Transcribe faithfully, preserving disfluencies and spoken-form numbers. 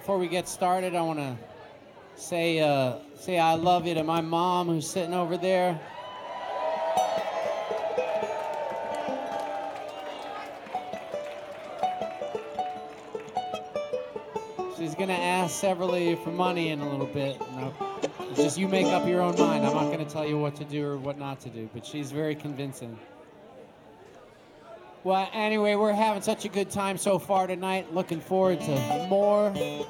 before we get started, I want to say uh, say I love you to my mom who's sitting over there. She's gonna ask several of you for money in a little bit. No, it's just you make up your own mind. I'm not gonna tell you what to do or what not to do, but she's very convincing. Well, anyway, we're having such a good time so far tonight. Looking forward to more.